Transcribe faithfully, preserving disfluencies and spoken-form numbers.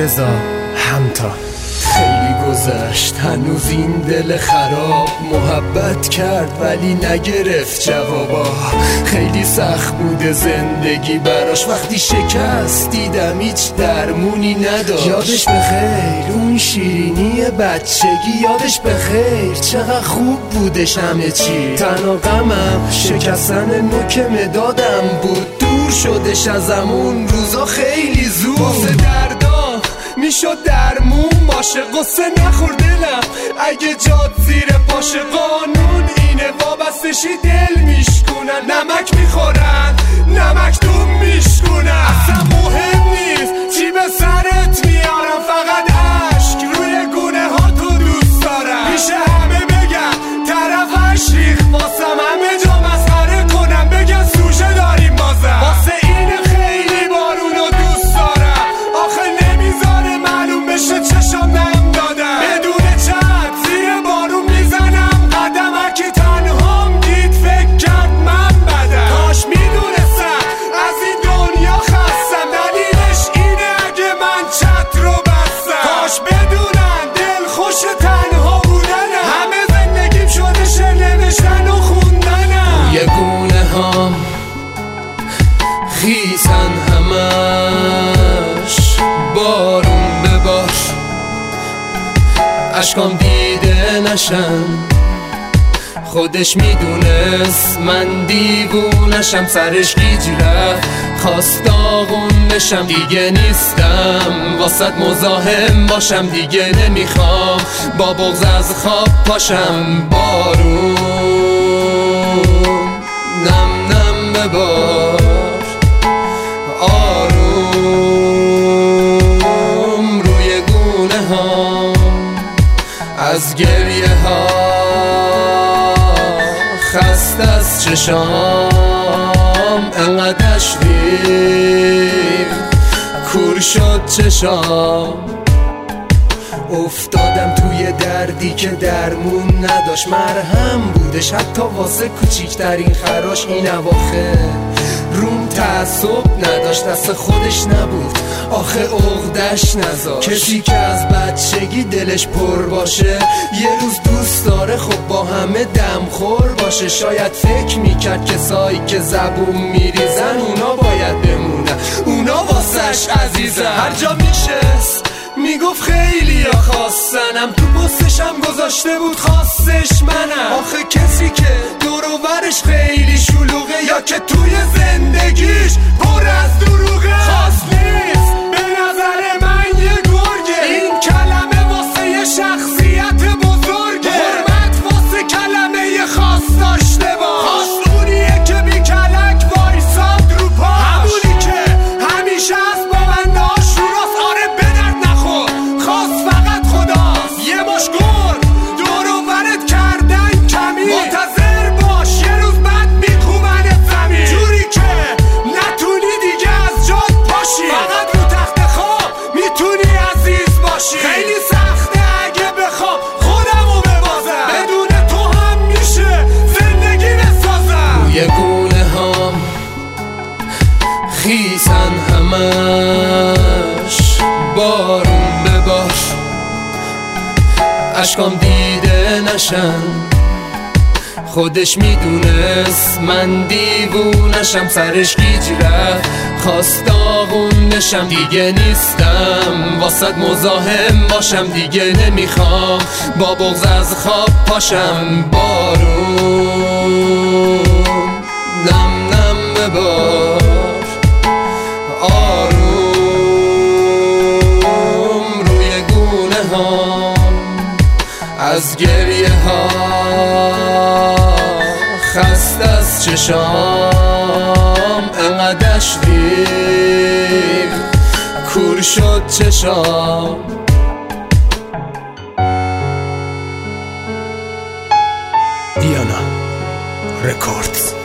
رضا همتا. خیلی گذشت هنوز این دل خراب محبت کرد ولی نگرفت جوابا. خیلی سخت بوده زندگی براش، وقتی شکست دیدم هیچ درمونی نداشت. یادش بخیر اون شیرینی بچگی، یادش بخیر چقدر خوب بودش همه چی. تنها غمم شکستن نوک مدادم بود، دور شدش از همون روزا خیلی زود. واسه دردا میشد درمون باشه، قصه نخور دلم اگه جاد زیر پاشه. قانون اینه وابستشی دل میشکنن، نمک میخورن نمک دوم میشکنن. اصلا مهم نیست چی به سرت میارم، فقط عشق روی گونه ها تو دوست دارم. میشه همه بگن طرفش ریخ واسم، همه جا مسخره کنم بگن سوژه داریم بازم. واسه این خیلی بارونو دوست دارم، آخه نمیذاره معلوم بشه چشم نم دادم. بدون چت زیر بارون میزنم قدم، هرکی تنهام دید فکر کرد من بدم. کاش میدونستم از این دنیا خستم، دلیلش اینه اگه من چت رو بستم. کاش بدونن دل خوش تنها بودنم، همه زندگیم شده شعر نوشتن و خوندنم. یه گونه هم خیسن همش بارون ببار، اشکام دیده نشن. خودش میدونست من دیوونشم، سرش گیج رفت خواست داغون بشم. دیگه نیستم واسط مزاحم باشم، دیگه نمیخوام با بغض از خواب پاشم. بارون نم نم ببار، آروم روی گونه ها از گریه ها. خسته از چشام انقدر تشویق کور شد چشام. افتادم توی دردی که درمون نداشت، مرهم بودش حتی واسه کوچیکترین خراش. این اواخر روم تعصب نداشت، دست خودش نبود آخه عقدش نذاشت. کسی که از بچگی دلش پر باشه یه روز دوست داره خب با همه دمخور باشه. شاید فکر میکرد کسایی که زبون میریزن اونا باید بمونن، اونا واسش عزیزن. هر جا میشست میگفت خیلی ها خواستنم، تو پستشم گذاشته بود خواستش منم. آخه کسی که دور و برش خیلی شلوغه یا که توی زندگیش پر از دروغه، خواست نیست به نظر من یه گرگه. این کلمه واسه یه شخصیت بزرگه، حرمت واسه کلمه خواست داشته باش. خواست اونیه که بی کلک وایساد رو پاش، همونی که همیشه از بابنده هاش رو راست. آره بدرد نخور خواست فقط خداست. یه مش گرد دور و برت کردن کمی، منتظر باش یه روز بعد میکوبنت زمین. جوری که نتونی دیگه از جات پاشی، فقط رو تخت خواب میتونی عزیز باشی. خیلی سخته اگه بخوام خودمو ببازم، بدون تو هم میشه زندگی بسازم. روی گونه هم خیسن همش بارون ببار، اشکام دیده نشن. خودش میدونست من دیوونشم، سرش گیج رفت خواست داغون بشم. دیگه نیستم واسط مزاحم باشم، دیگه نمیخوام با بغض از خواب پاشم. بارون نم نم ببار، آروم روی گونه ها از گریه ها. خسته از چشام انقدر تشویق کور شد چشام. دیانا رکوردز.